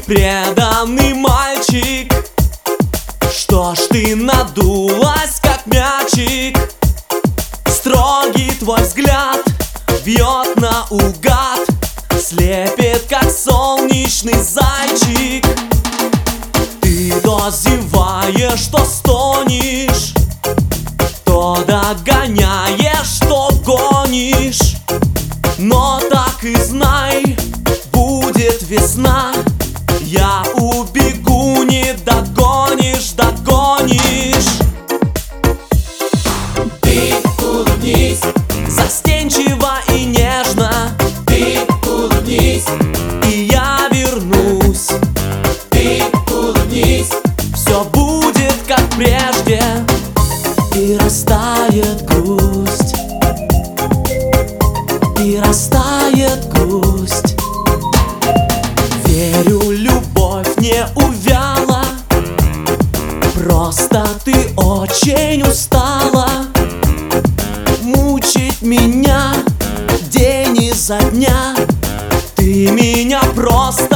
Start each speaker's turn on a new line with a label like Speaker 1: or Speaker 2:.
Speaker 1: преданный мальчик. Что ж ты надулась, как мячик? Строгий твой взгляд бьет наугад, слепит, как солнечный зайчик. Ты то зеваешь, то стонешь, то догоняешь, то гонишь. Но так и знай, будет весна, я убегу, не догонишь, догонишь.
Speaker 2: Ты улыбнись,
Speaker 1: Застенчиво и нежно,
Speaker 2: ты улыбнись,
Speaker 1: и я вернусь.
Speaker 2: ты улыбнись,
Speaker 1: Все будет как прежде, и растает грусть, и растает грусть. Верю, любовь не увяла, просто ты очень устала мучить меня день изо дня. Ты меня просто